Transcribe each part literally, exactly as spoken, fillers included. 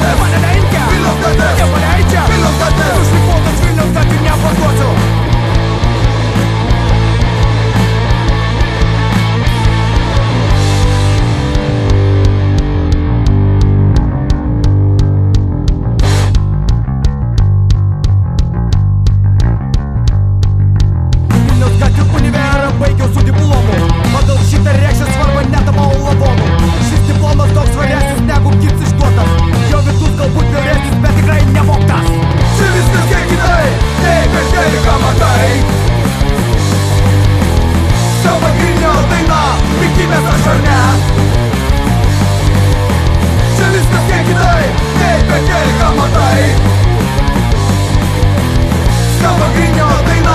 gatves, mane lenkia Vilniaus gatves, nepaleidžia Vilniaus gatves, užšlifuotas Vilniaus gatvių neparduosiu. Baigiau su diplomu, pagal šitą reikšę svarbą netapau lavonu. Šis diplomas toks svaresnis negu kits išduotas. Jo vidus galbūt vyresnis, bet tikrai nevogtas. Čia viskas kiek kitai, nei per teliką matai. Skamba Vilnio daina, pikimės aš ar ne. Čia viskas kiek kitai, nei per teliką matai. Skamba Vilnio daina.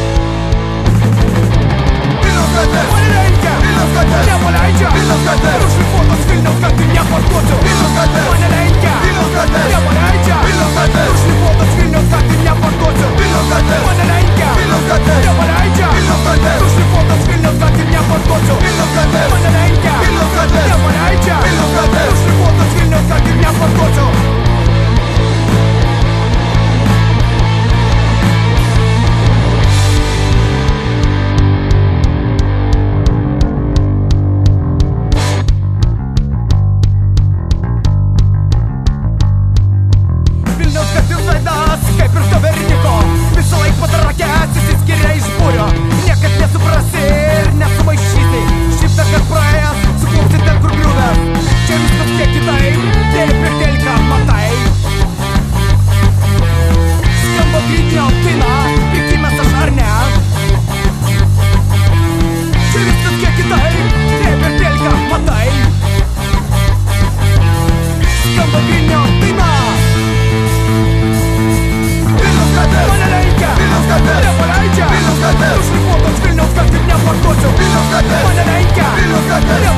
Mane lenkia Vilniaus gatves, nepaleidžia Vilniaus gatves, užšlifuotas Vilniaus gatvių neparduosiu. Vilniaus gatves, mane lenkia Vilniaus gatves, nepaleidžia Vilniaus gatves, užšlifuotas Vilniaus gatvių neparduosiu. Vilniaus gatves, mane lenkia Vilniaus gatves, nepaleidžia Vilniaus gatves, užšlifuotas Vilniaus gatvių neparduosiu. Vilniaus gatves, mane lenkia Vilniaus gatves, nepaleidžia Vilniaus gatves, užšlifuotas Vilniaus gatvių neparduosiu. Kaip ir Taverniko, visą laik patarakęs įsiskiria iš būrio. Niekad nesuprasi ir nesumaišysi. Šipta, kad praėjęs, suklupsi ten, kur griuvęs. Čia viskas kiek kitaip, dėlį prie teliką matai. Skamba Vilnio daina, pikimės aš ar ne. Čia viskas kiek kitaip, dėlį prie teliką matai. Skamba Vilnio daina. Mane lenkia Vilniaus gatves, nepaleidžia Vilniaus gatves, užšlifuotas Vilniaus gatvių neparduosiu. Vilniaus gatves, mane lenkia Vilniaus gatves,